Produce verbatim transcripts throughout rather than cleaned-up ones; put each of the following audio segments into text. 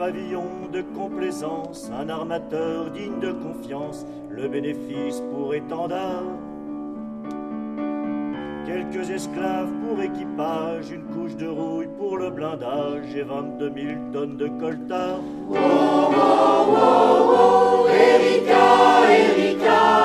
pavillon de complaisance, un armateur digne de confiance, le bénéfice pour étendard. Quelques esclaves pour équipage, une couche de rouille pour le blindage et vingt-deux mille tonnes de coltard. Oh, oh, oh, oh, Erika, Erika.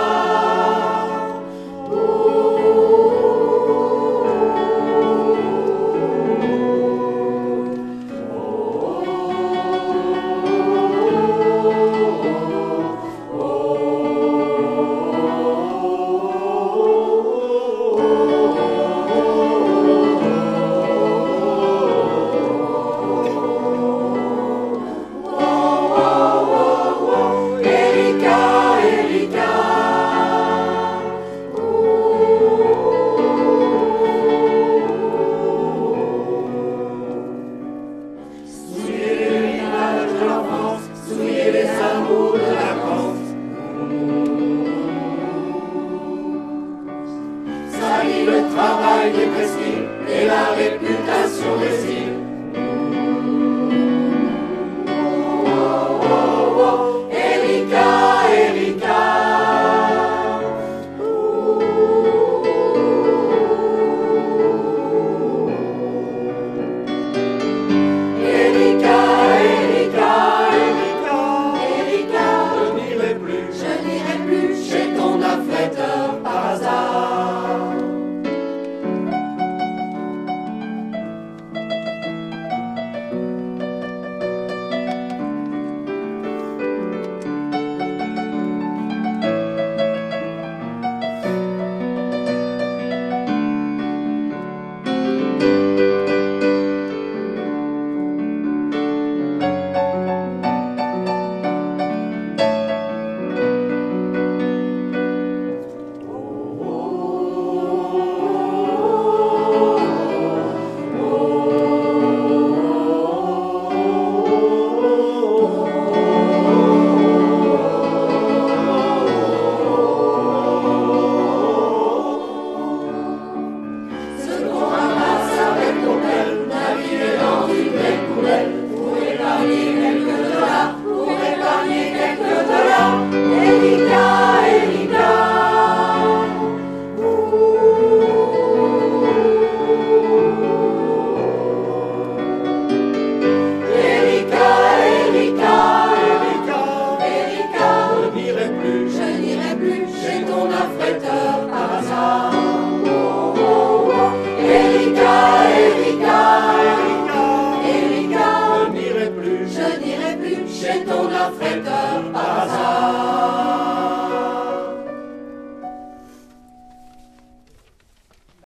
Le travail des prescrits et la République.